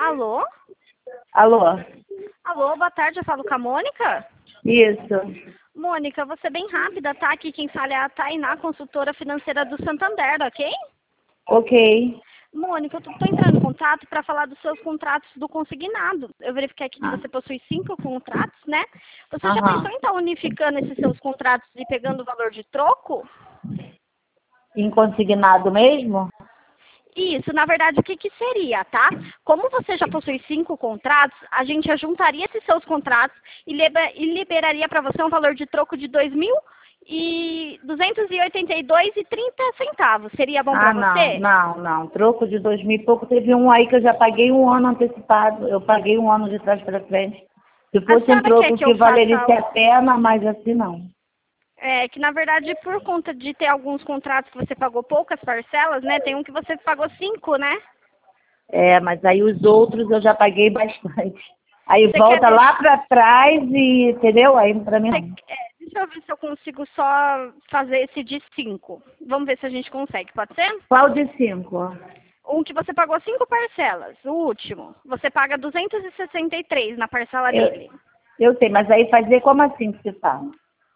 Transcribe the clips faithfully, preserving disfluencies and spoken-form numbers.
Alô? Alô? Alô, boa tarde, eu falo com a Mônica? Isso. Mônica, vou ser bem rápida, tá? Aqui quem fala é a Tainá, consultora financeira do Santander, ok? Ok. Mônica, eu tô, tô entrando em contato para falar dos seus contratos do consignado. Eu verifiquei aqui que Ah. você possui cinco contratos, né? Você já Aham. pensou em estar unificando esses seus contratos e pegando o valor de troco? Inconsignado mesmo? Isso, na verdade, o que, que seria, tá? Como você já possui cinco contratos, a gente juntaria esses seus contratos e, liber, e liberaria para você um valor de troco de dois mil duzentos e oitenta e dois reais e trinta centavos. Seria bom para Ah, não, você? não, não. Troco de dois mil e pouco. Teve um aí que eu já paguei um ano antecipado. Eu paguei um ano de trás para frente. Se A fosse um senhora quer troco que que eu valeria faça... a pena, mas assim não. É, que na verdade, por conta de ter alguns contratos que você pagou poucas parcelas, né? Tem um que você pagou cinco, né? É, mas aí os outros eu já paguei bastante. Aí Você quer volta deixar... lá para trás e, entendeu? Aí para mim Você, não. é, deixa eu ver se eu consigo só fazer esse de cinco. Vamos ver se a gente consegue, pode ser? Qual de cinco? Um que você pagou cinco parcelas, o último. Você paga duzentos e sessenta e três na parcela Eu, dele. eu sei, mas aí fazer como assim que se fala?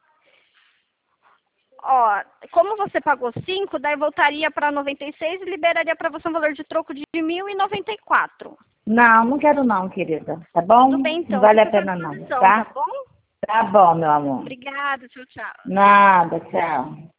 Ó, como você pagou cinco, daí voltaria para noventa e seis e liberaria para você um valor de troco de mil e noventa e quatro. Não, não quero não, querida. Tá Tudo bom? bem, Não então. Eu vale a fico à sua pena não, disposição, tá tá? bom? Tá bom, meu amor. Obrigada, tchau, tchau. Nada, tchau.